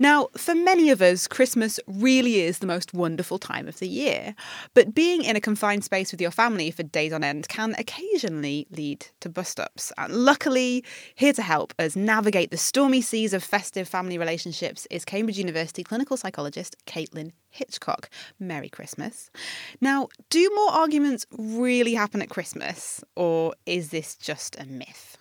Now, for many of us, Christmas really is the most wonderful time of the year. But being in a confined space with your family for days on end can occasionally lead to bust-ups. And luckily, here to help us navigate the stormy seas of festive family relationships is Cambridge University clinical psychologist Caitlin Hitchcock. Merry Christmas. Now, do more arguments really happen at Christmas, or is this just a myth?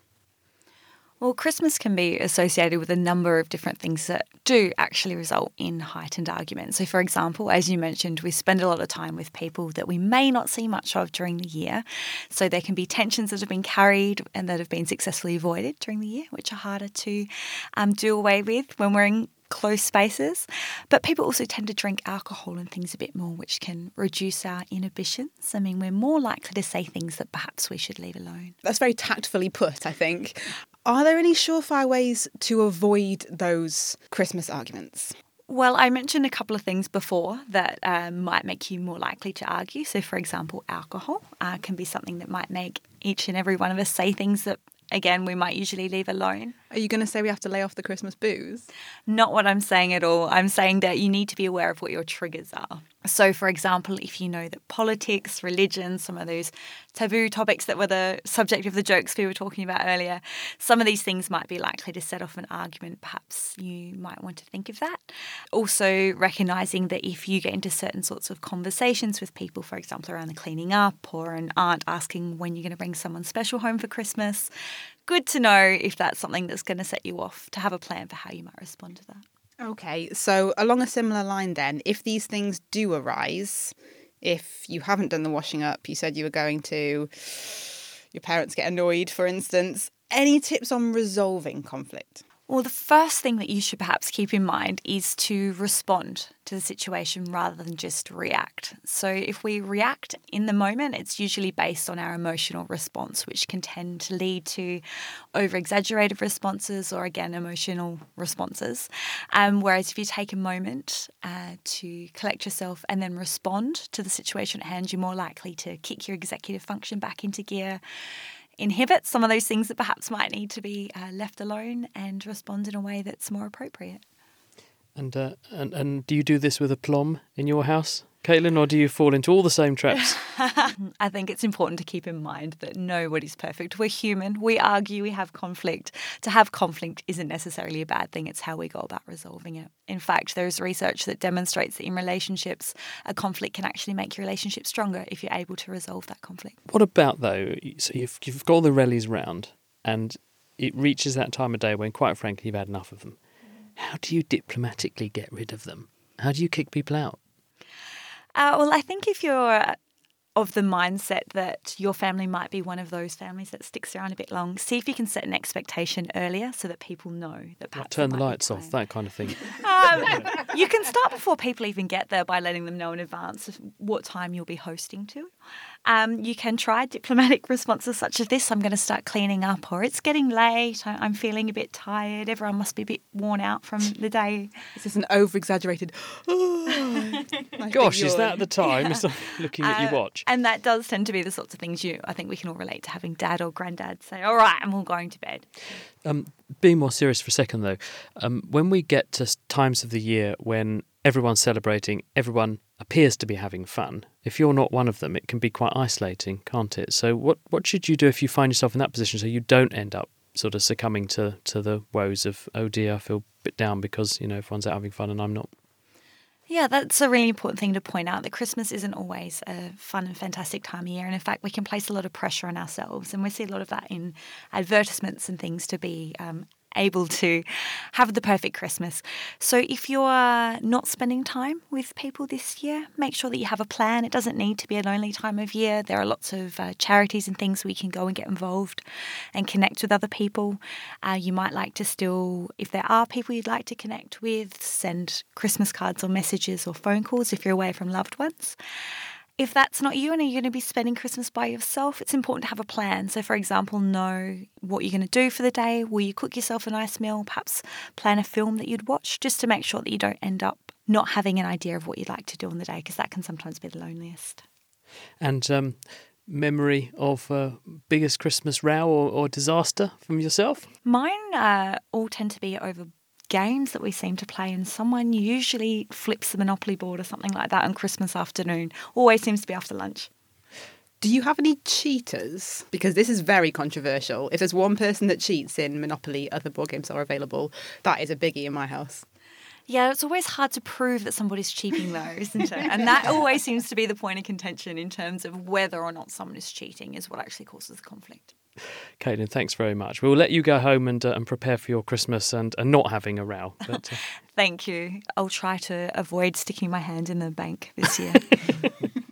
Well, Christmas can be associated with a number of different things that do actually result in heightened arguments. So, for example, as you mentioned, we spend a lot of time with people that we may not see much of during the year. So there can be tensions that have been carried and that have been successfully avoided during the year, which are harder to do away with when we're in close spaces. But people also tend to drink alcohol and things a bit more, which can reduce our inhibitions. I mean, we're more likely to say things that perhaps we should leave alone. That's very tactfully put, I think. Are there any surefire ways to avoid those Christmas arguments? Well, I mentioned a couple of things before that might make you more likely to argue. So, for example, alcohol can be something that might make each and every one of us say things that, again, we might usually leave alone. Are you going to say we have to lay off the Christmas booze? Not what I'm saying at all. I'm saying that you need to be aware of what your triggers are. So, for example, if you know that politics, religion, some of those taboo topics that were the subject of the jokes we were talking about earlier, some of these things might be likely to set off an argument. Perhaps you might want to think of that. Also, recognising that if you get into certain sorts of conversations with people, for example, around the cleaning up or an aunt asking when you're going to bring someone special home for Christmas, good to know if that's something that's going to set you off, to have a plan for how you might respond to that. Okay, so along a similar line then, if these things do arise, if you haven't done the washing up, you said you were going to, your parents get annoyed, for instance, any tips on resolving conflict? Well, the first thing that you should perhaps keep in mind is to respond to the situation rather than just react. So if we react in the moment, it's usually based on our emotional response, which can tend to lead to over-exaggerated responses or, again, emotional responses. Whereas if you take a moment to collect yourself and then respond to the situation at hand, you're more likely to kick your executive function back into gear, inhibit some of those things that perhaps might need to be left alone, and respond in a way that's more appropriate. And do you do this with aplomb in your house, Caitlin, or do you fall into all the same traps? I think it's important to keep in mind that nobody's perfect. We're human. We argue. We have conflict. To have conflict isn't necessarily a bad thing. It's how we go about resolving it. In fact, there's research that demonstrates that in relationships, a conflict can actually make your relationship stronger if you're able to resolve that conflict. What about, though, so you've got all the rellies round and it reaches that time of day when, quite frankly, you've had enough of them. How do you diplomatically get rid of them? How do you kick people out? Well, I think if you're of the mindset that your family might be one of those families that sticks around a bit long, see if you can set an expectation earlier so that people know that perhaps turn the lights off, that kind of thing. You can start before people even get there by letting them know in advance of what time you'll be hosting to. You can try diplomatic responses such as this: I'm going to start cleaning up, or it's getting late, I'm feeling a bit tired, everyone must be a bit worn out from the day. Is this an over-exaggerated, gosh, is that the time? It's like looking at your watch. And that does tend to be the sorts of things I think we can all relate to, having dad or granddad say, all right, I'm all going to bed. Being more serious for a second, though, when we get to times of the year when everyone's celebrating, everyone appears to be having fun, if you're not one of them, it can be quite isolating, can't it? So what should you do if you find yourself in that position so you don't end up sort of succumbing to the woes of, oh dear, I feel a bit down because, everyone's out having fun and I'm not? Yeah, that's a really important thing to point out, that Christmas isn't always a fun and fantastic time of year. And in fact, we can place a lot of pressure on ourselves. And we see a lot of that in advertisements and things to be able to have the perfect Christmas. So if you're not spending time with people this year, make sure that you have a plan. It doesn't need to be a lonely time of year. There are lots of charities and things where you can go and get involved and connect with other people. You might like to still, if there are people you'd like to connect with, send Christmas cards or messages or phone calls if you're away from loved ones. If that's not you and you're going to be spending Christmas by yourself, it's important to have a plan. So, for example, know what you're going to do for the day. Will you cook yourself a nice meal? Perhaps plan a film that you'd watch, just to make sure that you don't end up not having an idea of what you'd like to do on the day, because that can sometimes be the loneliest. And memory of biggest Christmas row or disaster from yourself? Mine all tend to be over games that we seem to play, and someone usually flips the Monopoly board or something like that on Christmas afternoon. Always seems to be after lunch. Do you have any cheaters? Because this is very controversial. If there's one person that cheats in Monopoly, other board games are available. That is a biggie in my house. Yeah, it's always hard to prove that somebody's cheating, though, isn't it? And that always seems to be the point of contention in terms of whether or not someone is cheating is what actually causes the conflict. Caitlin, thanks very much. We'll let you go home and prepare for your Christmas and not having a row. But, Thank you. I'll try to avoid sticking my hand in the bank this year.